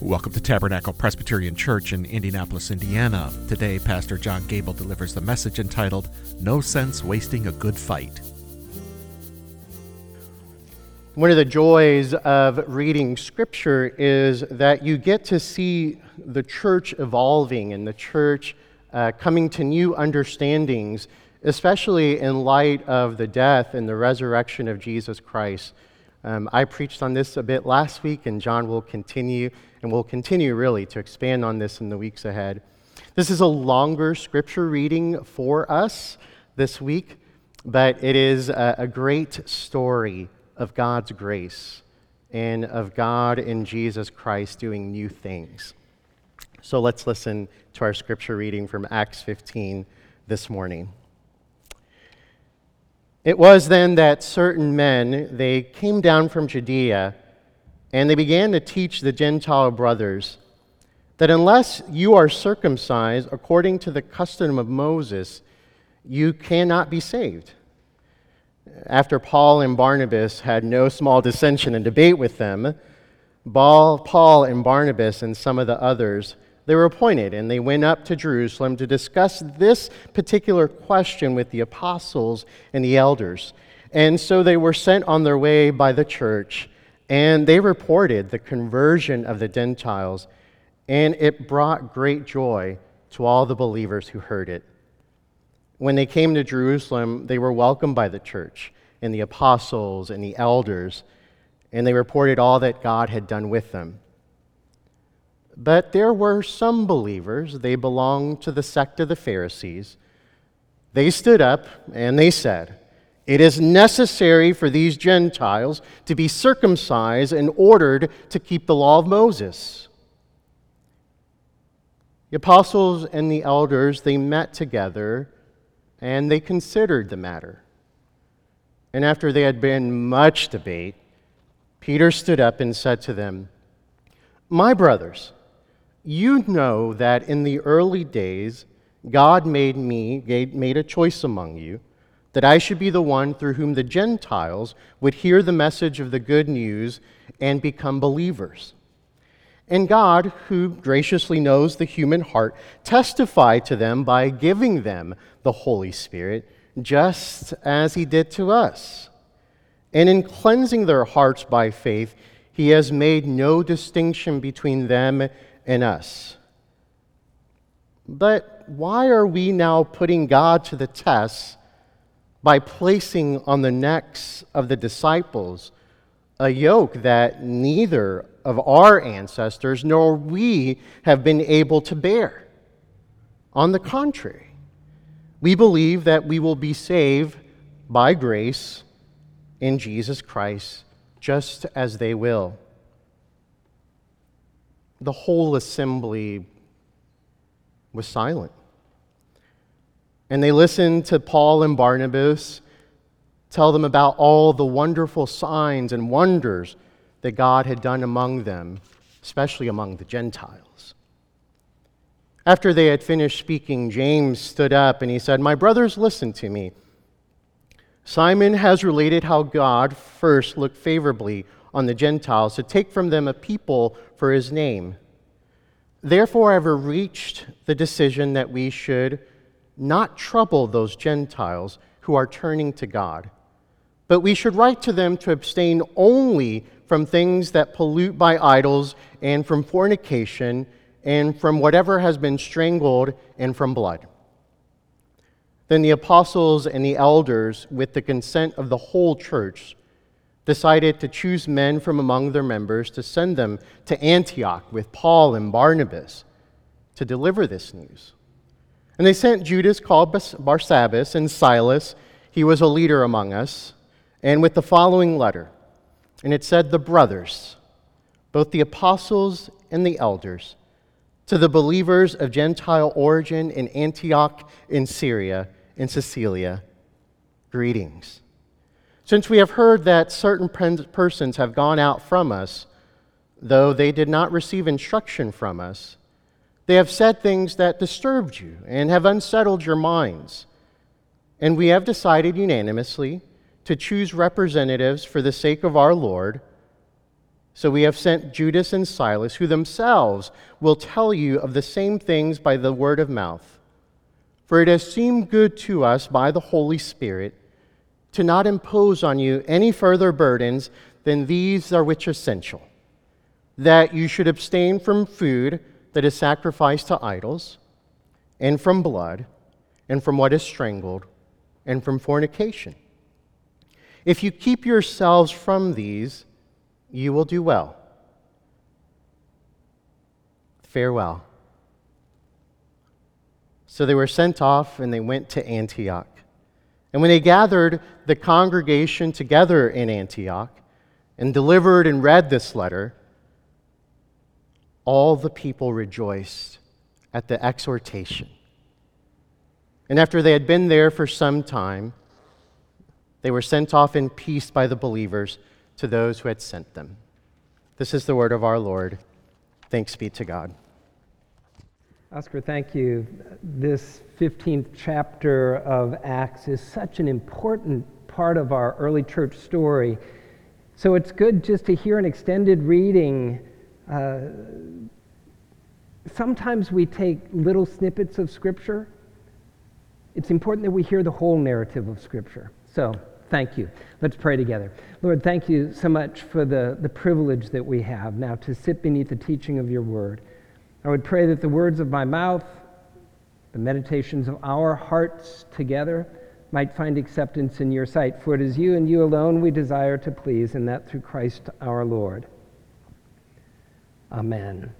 Welcome to Tabernacle Presbyterian Church in Indianapolis, Indiana. Today, Pastor John Gable delivers the message entitled, No Sense Wasting a Good Fight. One of the joys of reading Scripture is that you get to see the church evolving and the church coming to new understandings, especially in light of the death and the resurrection of Jesus Christ. I preached on this a bit last week, and John will continue, and will continue really to expand on this in the weeks ahead. This is a longer Scripture reading for us this week, but it is a great story of God's grace and of God in Jesus Christ doing new things. So let's listen to our Scripture reading from Acts 15 this morning. It was then that certain men, they came down from Judea, and they began to teach the Gentile brothers that unless you are circumcised according to the custom of Moses, you cannot be saved. After Paul and Barnabas had no small dissension and debate with them, Paul and Barnabas and some of the others, they were appointed, and they went up to Jerusalem to discuss this particular question with the apostles and the elders. And so they were sent on their way by the church, and they reported the conversion of the Gentiles, and it brought great joy to all the believers who heard it. When they came to Jerusalem, they were welcomed by the church and the apostles and the elders, and they reported all that God had done with them. But there were some believers, they belonged to the sect of the Pharisees. They stood up and they said, "It is necessary for these Gentiles to be circumcised in order to keep the law of Moses." The apostles and the elders, they met together and they considered the matter. And after there had been much debate, Peter stood up and said to them, "My brothers, you know that in the early days God made a choice among you, that I should be the one through whom the Gentiles would hear the message of the good news and become believers. And God, who graciously knows the human heart, testified to them by giving them the Holy Spirit, just as He did to us. And in cleansing their hearts by faith, He has made no distinction between them and us. But why are we now putting God to the test by placing on the necks of the disciples a yoke that neither of our ancestors nor we have been able to bear? On the contrary, we believe that we will be saved by grace in Jesus Christ, just as they will." The whole assembly was silent. And they listened to Paul and Barnabas tell them about all the wonderful signs and wonders that God had done among them, especially among the Gentiles. After they had finished speaking, James stood up and he said, "My brothers, listen to me. Simon has related how God first looked favorably on the Gentiles to take from them a people for His name. Therefore, I have reached the decision that we should not trouble those Gentiles who are turning to God, but we should write to them to abstain only from things that pollute by idols and from fornication and from whatever has been strangled and from blood." Then the apostles and the elders, with the consent of the whole church, decided to choose men from among their members to send them to Antioch with Paul and Barnabas to deliver this news. And they sent Judas called Barsabbas and Silas, he was a leader among us, and with the following letter. And it said, "The brothers, both the apostles and the elders, to the believers of Gentile origin in Antioch in Syria and Cilicia, greetings. Since we have heard that certain persons have gone out from us, though they did not receive instruction from us, they have said things that disturbed you and have unsettled your minds. And we have decided unanimously to choose representatives for the sake of our Lord, So we have sent Judas and Silas, who themselves will tell you of the same things by the word of mouth. For it has seemed good to us by the Holy Spirit to not impose on you any further burdens than these are which are essential, that you should abstain from food that is sacrificed to idols, and from blood, and from what is strangled, and from fornication. If you keep yourselves from these, you will do well. Farewell. So they were sent off, and they went to Antioch. And when they gathered the congregation together in Antioch and delivered and read this letter, all the people rejoiced at the exhortation. And after they had been there for some time, they were sent off in peace by the believers to those who had sent them. This is the word of our Lord. Thanks be to God. Oscar, thank you. This 15th chapter of Acts is such an important part of our early church story. So it's good just to hear an extended reading. Sometimes we take little snippets of Scripture. It's important that we hear the whole narrative of Scripture. So thank you. Let's pray together. Lord, thank you so much for the privilege that we have now to sit beneath the teaching of your word. I would pray that the words of my mouth, the meditations of our hearts together, might find acceptance in your sight. For it is you and you alone we desire to please, and that through Christ our Lord. Amen.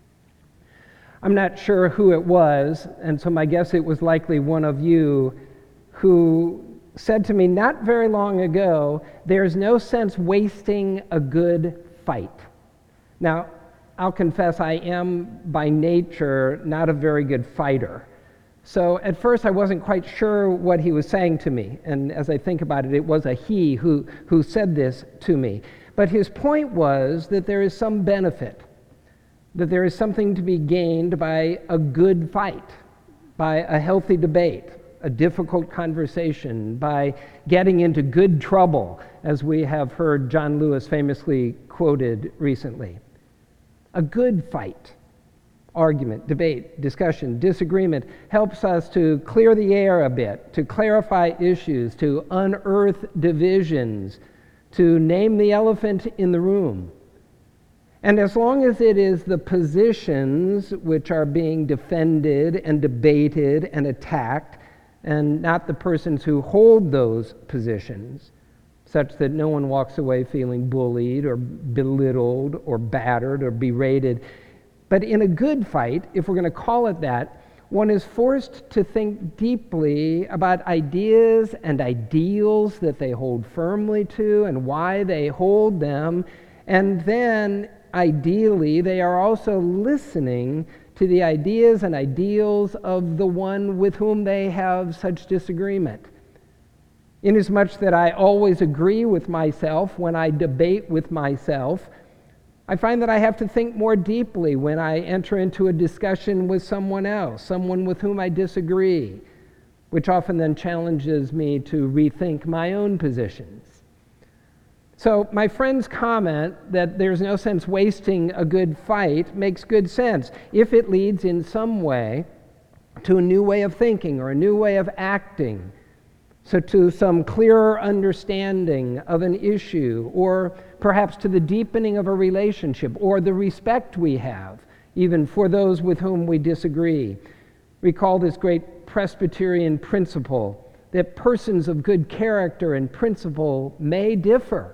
I'm not sure who it was, and so my guess it was likely one of you who said to me not very long ago, there's no sense wasting a good fight. Now, I'll confess I am by nature not a very good fighter. So at first I wasn't quite sure what he was saying to me. And as I think about it, it was a he who said this to me. But his point was that there is some benefit, that there is something to be gained by a good fight, by a healthy debate, a difficult conversation, by getting into good trouble, as we have heard John Lewis famously quoted recently. A good fight, argument, debate, discussion, disagreement, helps us to clear the air a bit, to clarify issues, to unearth divisions, to name the elephant in the room. And as long as it is the positions which are being defended and debated and attacked, and not the persons who hold those positions, such that no one walks away feeling bullied or belittled or battered or berated. But in a good fight, if we're going to call it that, one is forced to think deeply about ideas and ideals that they hold firmly to and why they hold them. And then, ideally, they are also listening to the ideas and ideals of the one with whom they have such disagreement. Inasmuch that I always agree with myself when I debate with myself, I find that I have to think more deeply when I enter into a discussion with someone else, someone with whom I disagree, which often then challenges me to rethink my own positions. So my friend's comment that there's no sense wasting a good fight makes good sense if it leads in some way to a new way of thinking or a new way of acting. So to some clearer understanding of an issue, or perhaps to the deepening of a relationship, or the respect we have, even for those with whom we disagree. Recall this great Presbyterian principle that persons of good character and principle may differ,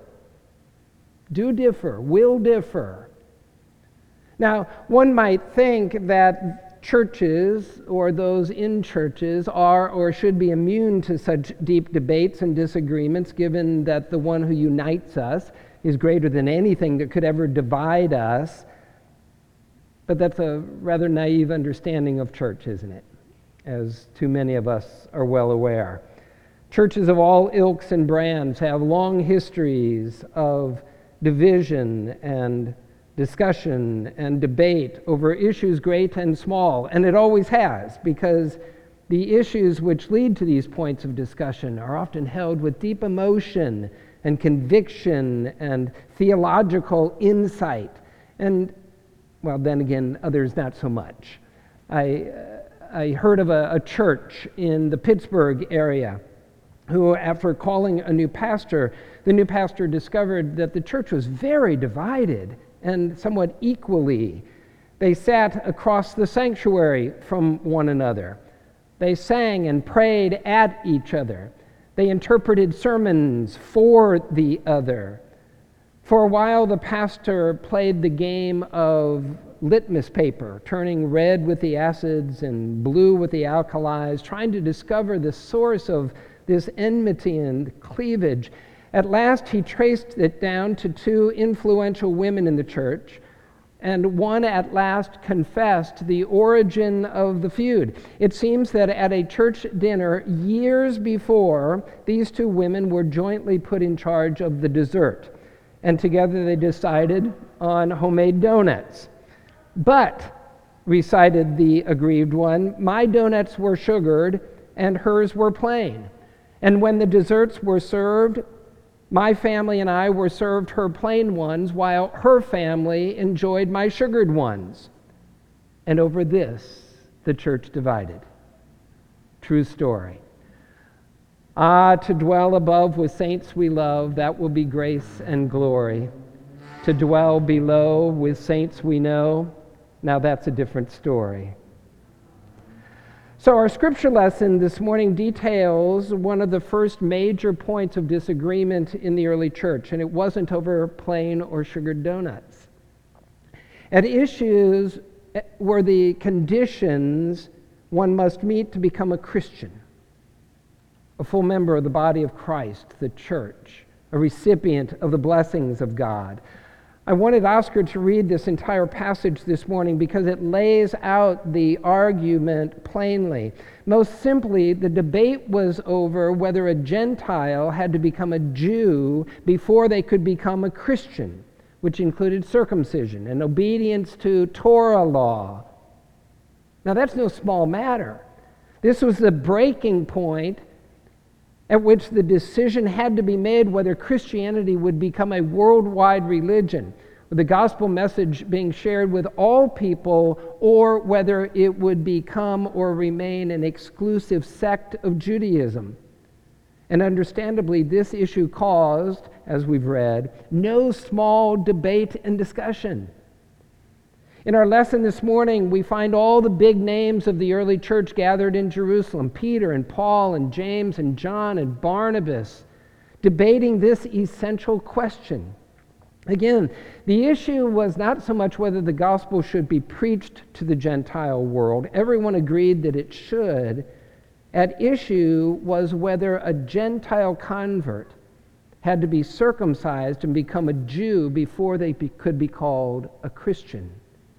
do differ, will differ. Now, one might think that churches or those in churches are or should be immune to such deep debates and disagreements, given that the one who unites us is greater than anything that could ever divide us. But that's a rather naive understanding of church, isn't it? As too many of us are well aware. Churches of all ilks and brands have long histories of division and discussion and debate over issues great and small, and it always has, because the issues which lead to these points of discussion are often held with deep emotion and conviction and theological insight. And, well, then again, others not so much. I heard of a church in the Pittsburgh area who, after calling a new pastor, the new pastor discovered that the church was very divided and somewhat equally. They sat across the sanctuary from one another. They sang and prayed at each other. They interpreted sermons for the other. For a while, the pastor played the game of litmus paper, turning red with the acids and blue with the alkalis, trying to discover the source of this enmity and cleavage. At last, he traced it down to two influential women in the church, and one at last confessed the origin of the feud. It seems that at a church dinner years before, these two women were jointly put in charge of the dessert, and together they decided on homemade donuts. But, recited the aggrieved one, my donuts were sugared and hers were plain. And when the desserts were served, my family and I were served her plain ones, while her family enjoyed my sugared ones. And over this, the church divided. True story. Ah, to dwell above with saints we love, that will be grace and glory. To dwell below with saints we know, now that's a different story. So our scripture lesson this morning details one of the first major points of disagreement in the early church, and it wasn't over plain or sugared donuts. At issues were the conditions one must meet to become a Christian, a full member of the body of Christ, the church, a recipient of the blessings of God. I wanted Oscar to read this entire passage this morning because it lays out the argument plainly. Most simply, the debate was over whether a Gentile had to become a Jew before they could become a Christian, which included circumcision and obedience to Torah law. Now, that's no small matter. This was the breaking point at which the decision had to be made whether Christianity would become a worldwide religion, with the gospel message being shared with all people, or whether it would become or remain an exclusive sect of Judaism. And understandably, this issue caused, as we've read, no small debate and discussion. In our lesson this morning, we find all the big names of the early church gathered in Jerusalem: Peter and Paul and James and John and Barnabas, debating this essential question. Again, the issue was not so much whether the gospel should be preached to the Gentile world. Everyone agreed that it should. At issue was whether a Gentile convert had to be circumcised and become a Jew before they could be called a Christian.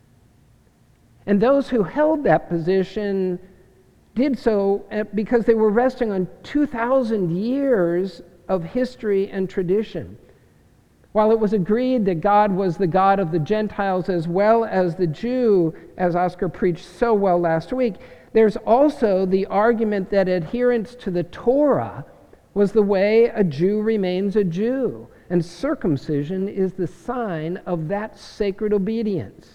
And those who held that position did so because they were resting on 2,000 years of history and tradition. While it was agreed that God was the God of the Gentiles as well as the Jew, as Oscar preached so well last week, there's also the argument that adherence to the Torah was the way a Jew remains a Jew, and circumcision is the sign of that sacred obedience.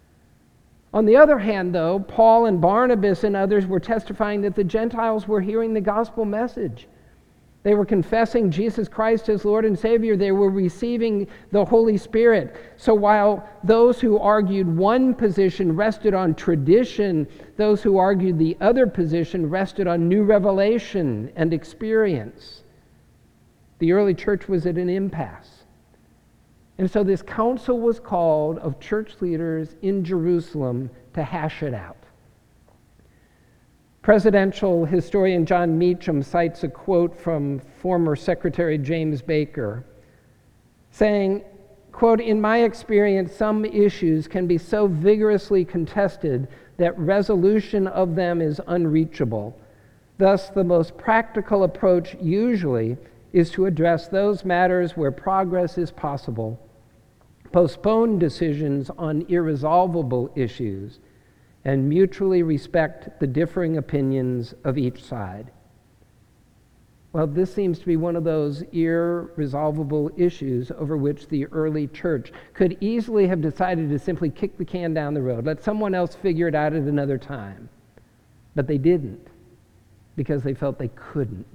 On the other hand, though, Paul and Barnabas and others were testifying that the Gentiles were hearing the gospel message. They were confessing Jesus Christ as Lord and Savior. They were receiving the Holy Spirit. So while those who argued one position rested on tradition, those who argued the other position rested on new revelation and experience. The early church was at an impasse. And so this council was called of church leaders in Jerusalem to hash it out. Presidential historian John Meacham cites a quote from former Secretary James Baker saying, quote, "In my experience, some issues can be so vigorously contested that resolution of them is unreachable. Thus, the most practical approach usually is to address those matters where progress is possible, postpone decisions on irresolvable issues, and mutually respect the differing opinions of each side." Well, this seems to be one of those irresolvable issues over which the early church could easily have decided to simply kick the can down the road, let someone else figure it out at another time. But they didn't, because they felt they couldn't.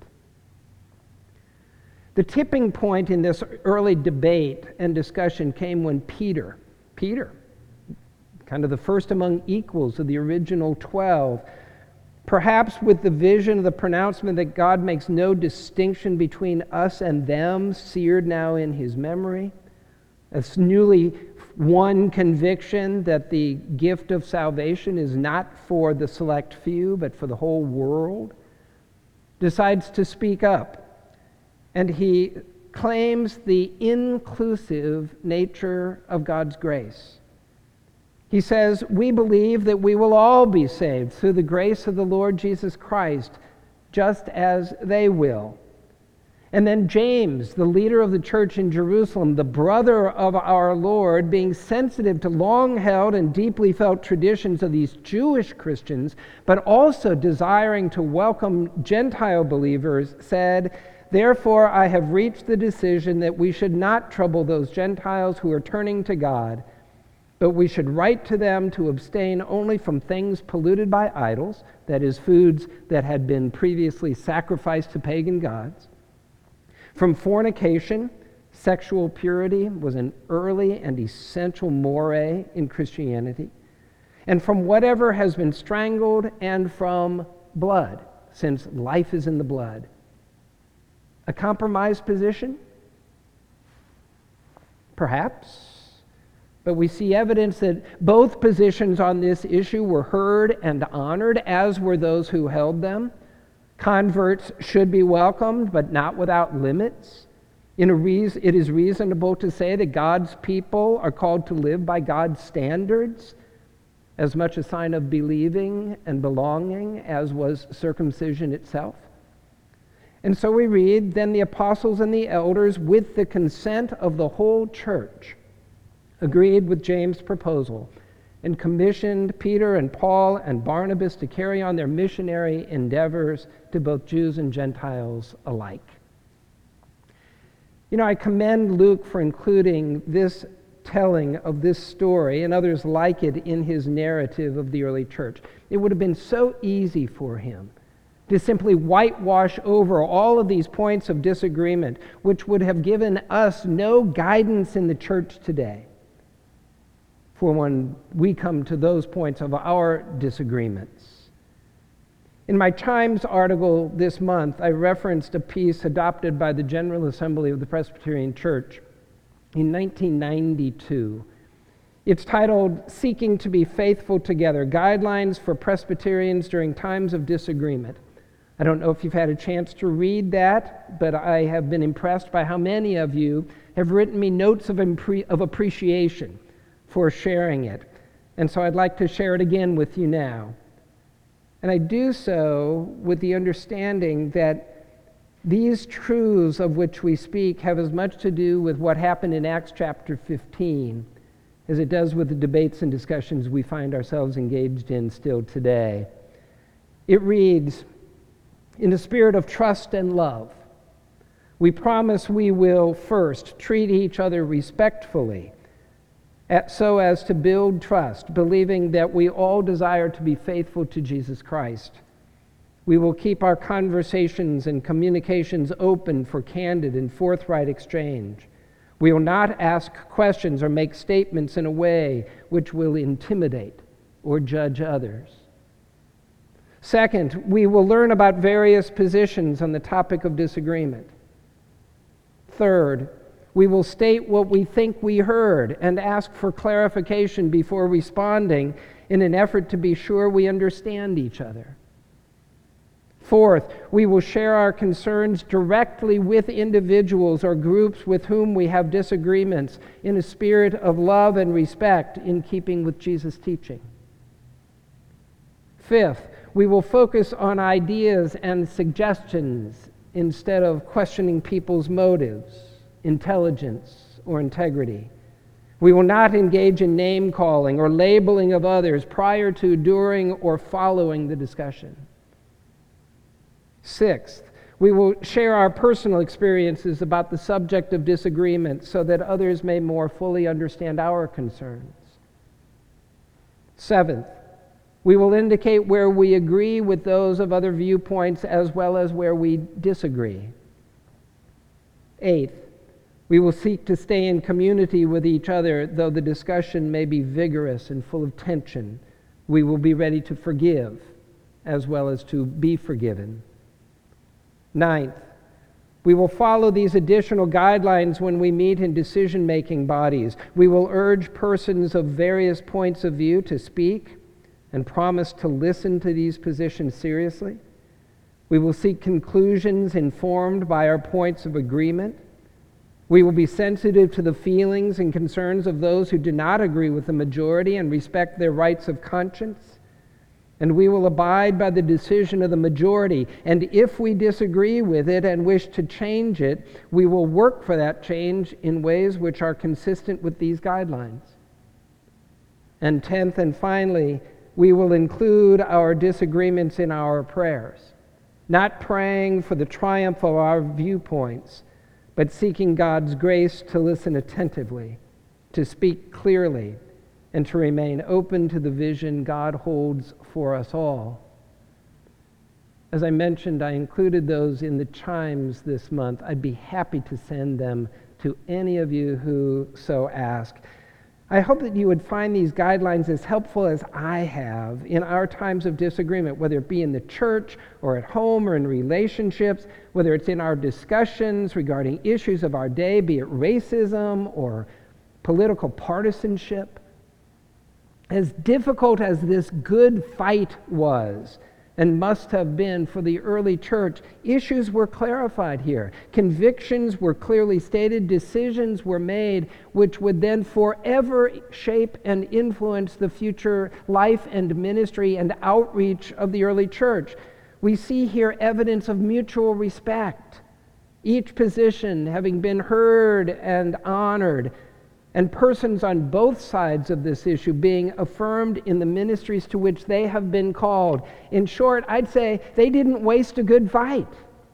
The tipping point in this early debate and discussion came when Peter, kind of the first among equals of the original 12, perhaps with the vision of the pronouncement that God makes no distinction between us and them seared now in his memory, a newly won conviction that the gift of salvation is not for the select few but for the whole world, decides to speak up. And he claims the inclusive nature of God's grace. He says, we believe that we will all be saved through the grace of the Lord Jesus Christ, just as they will. And then James, the leader of the church in Jerusalem, the brother of our Lord, being sensitive to long-held and deeply felt traditions of these Jewish Christians, but also desiring to welcome Gentile believers, said, therefore I have reached the decision that we should not trouble those Gentiles who are turning to God, but we should write to them to abstain only from things polluted by idols, that is, foods that had been previously sacrificed to pagan gods. From fornication, sexual purity was an early and essential moray in Christianity. And from whatever has been strangled, and from blood, since life is in the blood. A compromised position? Perhaps. But we see evidence that both positions on this issue were heard and honored, as were those who held them. Converts should be welcomed, but not without limits. It is reasonable to say that God's people are called to live by God's standards, as much a sign of believing and belonging as was circumcision itself. And so we read, then the apostles and the elders, with the consent of the whole church, agreed with James' proposal and commissioned Peter and Paul and Barnabas to carry on their missionary endeavors to both Jews and Gentiles alike. You know, I commend Luke for including this telling of this story and others like it in his narrative of the early church. It would have been so easy for him to simply whitewash over all of these points of disagreement, which would have given us no guidance in the church today for when we come to those points of our disagreements. In my Chimes article this month, I referenced a piece adopted by the General Assembly of the Presbyterian Church in 1992. It's titled, Seeking to be Faithful Together, Guidelines for Presbyterians During Times of Disagreement. I don't know if you've had a chance to read that, but I have been impressed by how many of you have written me notes of appreciation for sharing it. And so I'd like to share it again with you now. And I do so with the understanding that these truths of which we speak have as much to do with what happened in Acts chapter 15 as it does with the debates and discussions we find ourselves engaged in still today. It reads, in a spirit of trust and love, we promise we will first treat each other respectfully, so as to build trust, believing that we all desire to be faithful to Jesus Christ. We will keep our conversations and communications open for candid and forthright exchange. We will not ask questions or make statements in a way which will intimidate or judge others. Second, we will learn about various positions on the topic of disagreement. Third, we will state what we think we heard and ask for clarification before responding in an effort to be sure we understand each other. Fourth, we will share our concerns directly with individuals or groups with whom we have disagreements in a spirit of love and respect in keeping with Jesus' teaching. Fifth, we will focus on ideas and suggestions instead of questioning people's motives, intelligence, or integrity. We will not engage in name-calling or labeling of others prior to, during, or following the discussion. Sixth, We will share our personal experiences about the subject of disagreement so that others may more fully understand our concerns. Seventh, we will indicate where we agree with those of other viewpoints as well as where we disagree. Eighth, we will seek to stay in community with each other, though the discussion may be vigorous and full of tension. We will be ready to forgive as well as to be forgiven. Ninth, we will follow these additional guidelines when we meet in decision-making bodies. We will urge persons of various points of view to speak and promise to listen to these positions seriously. We will seek conclusions informed by our points of agreement. We will be sensitive to the feelings and concerns of those who do not agree with the majority and respect their rights of conscience. And we will abide by the decision of the majority. And if we disagree with it and wish to change it, we will work for that change in ways which are consistent with these guidelines. And 10th and finally, we will include our disagreements in our prayers, not praying for the triumph of our viewpoints, but seeking God's grace to listen attentively, to speak clearly, and to remain open to the vision God holds for us all. As I mentioned, I included those in the chimes this month. I'd be happy to send them to any of you who so ask. I hope that you would find these guidelines as helpful as I have in our times of disagreement, whether it be in the church or at home or in relationships, whether it's in our discussions regarding issues of our day, be it racism or political partisanship. As difficult as this good fight was and must have been for the early church, issues were clarified here. Convictions were clearly stated, decisions were made, which would then forever shape and influence the future life and ministry and outreach of the early church. We see here evidence of mutual respect, each position having been heard and honored, and persons on both sides of this issue being affirmed in the ministries to which they have been called. In short, I'd say they didn't waste a good fight.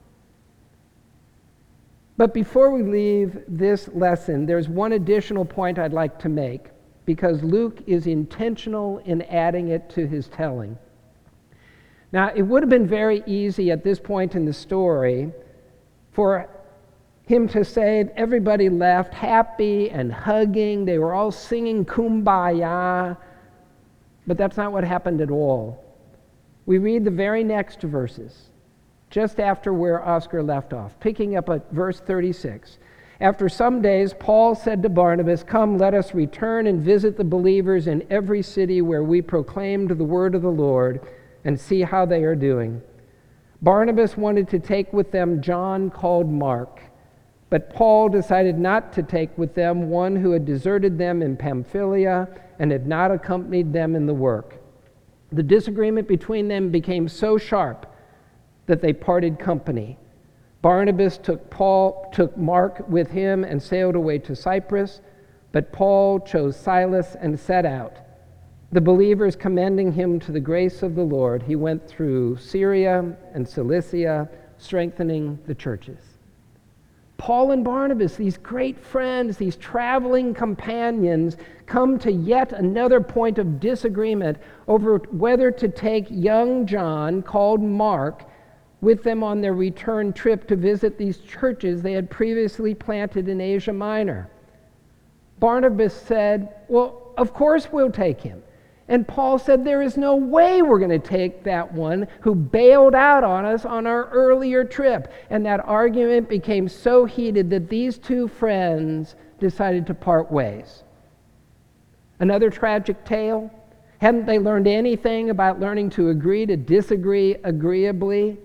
But before we leave this lesson, there's one additional point I'd like to make, because Luke is intentional in adding it to his telling. Now, it would have been very easy at this point in the story for him to say everybody left happy and hugging. They were all singing Kumbaya. But that's not what happened at all. We read the very next verses, just after where Oscar left off, picking up at verse 36. After some days, Paul said to Barnabas, "Come, let us return and visit the believers in every city where we proclaimed the word of the Lord and see how they are doing." Barnabas wanted to take with them John called Mark, but Paul decided not to take with them one who had deserted them in Pamphylia and had not accompanied them in the work. The disagreement between them became so sharp that they parted company. Barnabas took Mark with him and sailed away to Cyprus, but Paul chose Silas and set out. The believers commending him to the grace of the Lord, he went through Syria and Cilicia, strengthening the churches. Paul and Barnabas, these great friends, these traveling companions, come to yet another point of disagreement over whether to take young John, called Mark, with them on their return trip to visit these churches they had previously planted in Asia Minor. Barnabas said, "Well, of course we'll take him." And Paul said, "There is no way we're going to take that one who bailed out on us on our earlier trip." And that argument became so heated that these two friends decided to part ways. Another tragic tale. Hadn't they learned anything about learning to agree to disagree agreeably?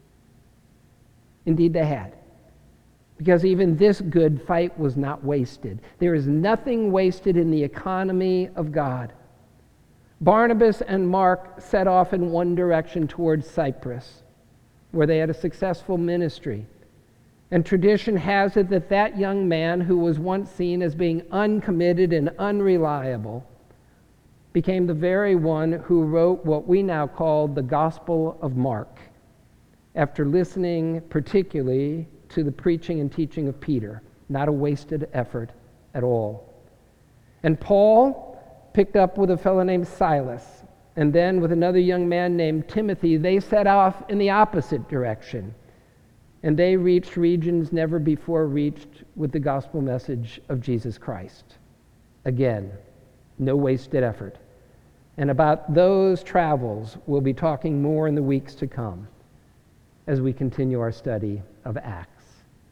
Indeed they had. Because even this good fight was not wasted. There is nothing wasted in the economy of God. Barnabas and Mark set off in one direction towards Cyprus, where they had a successful ministry. And tradition has it that that young man, who was once seen as being uncommitted and unreliable, became the very one who wrote what we now call the Gospel of Mark. after listening particularly to the preaching and teaching of Peter. Not a wasted effort at all. And Paul picked up with a fellow named Silas, and then with another young man named Timothy. They set off in the opposite direction, and they reached regions never before reached with the gospel message of Jesus Christ. Again, no wasted effort. And about those travels, we'll be talking more in the weeks to come as we continue our study of Acts.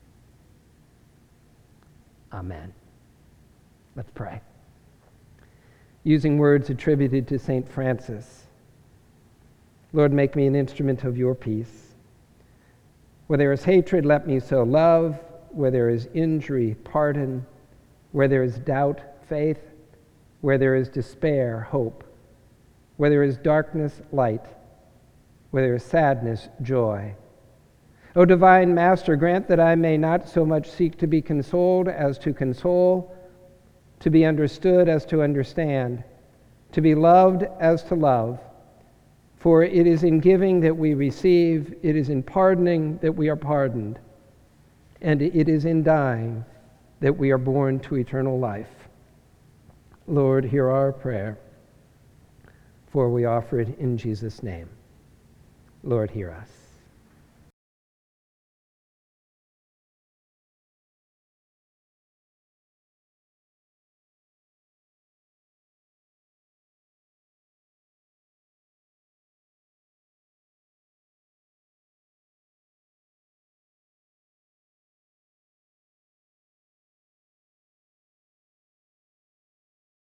Amen. Let's pray. Using words attributed to St. Francis, Lord, make me an instrument of your peace. Where there is hatred, let me sow love. Where there is injury, pardon. Where there is doubt, faith. Where there is despair, hope. Where there is darkness, light. Where there is sadness, joy. O divine Master, grant that I may not so much seek to be consoled as to console, to be understood as to understand, to be loved as to love. For it is in giving that we receive, it is in pardoning that we are pardoned, and it is in dying that we are born to eternal life. Lord, hear our prayer, for we offer it in Jesus' name. Lord, hear us.